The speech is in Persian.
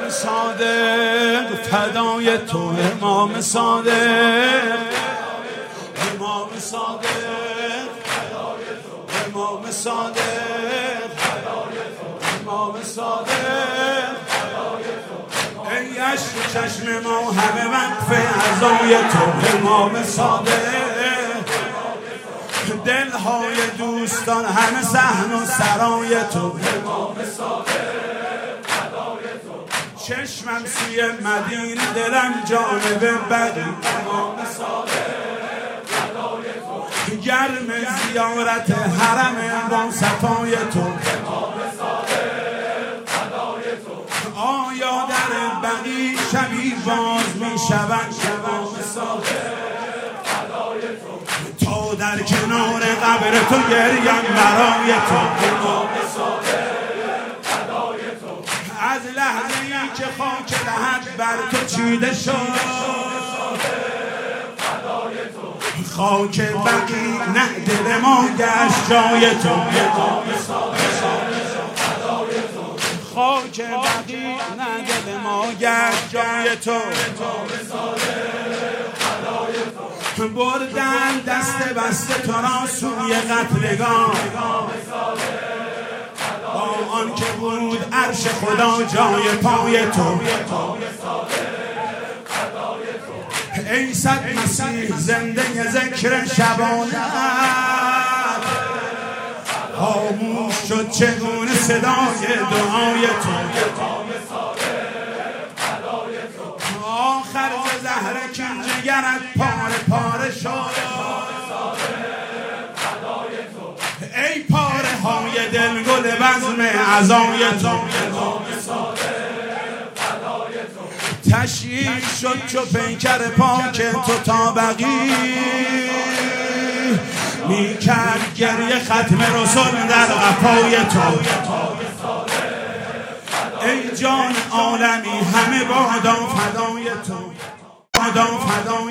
صادق فدای تو امام صادق، امام صادق فدای تو امام صادق، امام صادق فدای تو. ای عشق چشم ما همه وقف عزای تو امام صادق، دلهای دوستان همه صحن و سرای تو امام صادق. چشمم سوی مدینه دلم جانب بقی امام صادق فدای تو. گرم زیارت حرم با صفای تو امام صادق فدای تو. آیا در بقی شبی باز می شود امام صادق فدای تو. تا در کنار قبر تو گریم برای تو امام صادق. از لحظه‌ای که خاک لحد بر تو چیده شد، خاک بقی نه دل ما گشت جای تو، خاک بقی نه دل ما گشت جای تو. بردن دست بسته تو را سوی قتلگاه، با آن که بود عرش خدا جای پای تو. ای صد مسیح زنده ذکر شبانه، خاموش شد چگونه صدای دعای تو. آخر ز زهر کن جگرت پاره پاره شد، ای پاره های دل گل بزم عزای تو. تشییع شد چو پیکر پاک تو تا بقی، می کرد گریه ختم رسول در قفای تو. ای جان عالمی همه بادا فدای تو، بادا فدای